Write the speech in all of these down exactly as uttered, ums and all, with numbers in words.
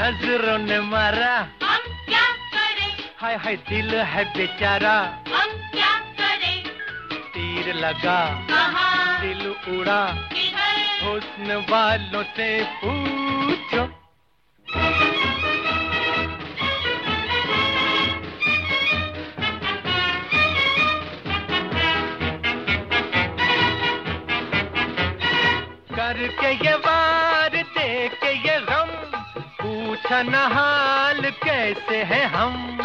नजरों ने मारा, हम क्या करें? हाय हाय दिल है बेचारा, हम क्या करें? तीर लगा कहाँ? दिल उड़ा, किधर? हुस्न वालों से पूछो। करके ये वार दे के ये गम, पूछा न हाल कैसे है हम।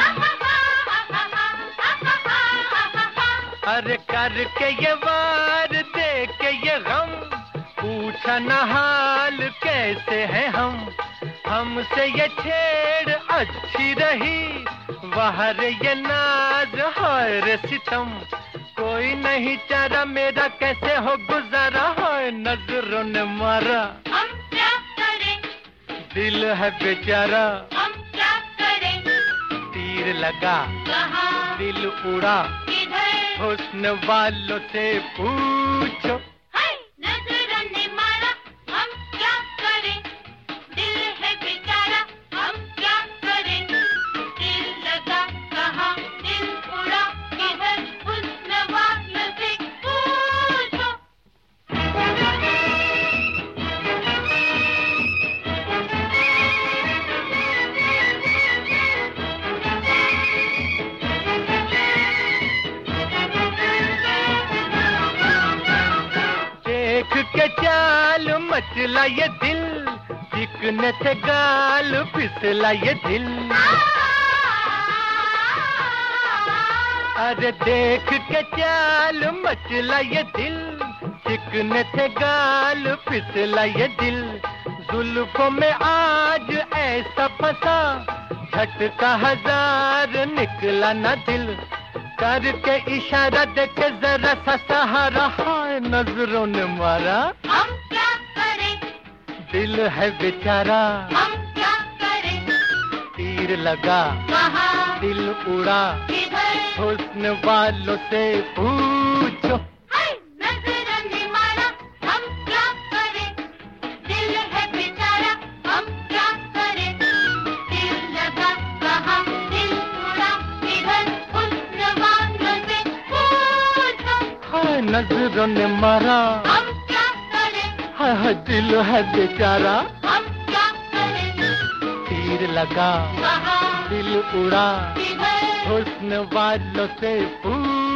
अरे करके ये वार दे के ये गम, पूछा न हाल कैसे है हम। हमसे ये छेड़ अच्छी रही, वहर ये नाज हर सितम। कोई नहीं चारा मेरा कैसे हो गुजारा, है नजरों ने मारा, हम क्या करें? दिल है बेचारा, हम क्या करें? तीर लगा कहाँ? दिल उड़ा, किधर? हुस्न वालों से पूछो। हाय नजरों ने मारा, हम क्या करें? दिल है बेचारा, हम क्या करें? दिल लगा कहाँ? दिल उड़ा किधर? हुस्न वालों से पूछो। देख के चाल मचला ये दिल, चिकने थे गाल फिसला ये दिल। अरे देख के चाल मचला ये दिल, चिकने थे गाल फिसला ये दिल। जुल्फों में आज ऐसा फंसा, झटका हजार निकला न दिल। करके इशारा देके जरा सा सहारा, हाय नजरों ने मारा, हम क्या करें? दिल है बेचारा, हम क्या करें? तीर लगा कहाँ? दिल उड़ा, किधर? हुस्न वालों से पूछो। हाय नजरों ने मारा, हम क्या करें? दिल है बेचारा, हम क्या करें? दिल लगा कहाँ? दिल उड़ा किधर? हुस्न वालों से पूछो। हाय नजरों ने मारा, हम क्या करें? हाय हाय दिल है बेचारा, हम क्या करें? तीर लगा कहाँ? दिल उड़ा, किधर? हुस्न वालों से पूछो।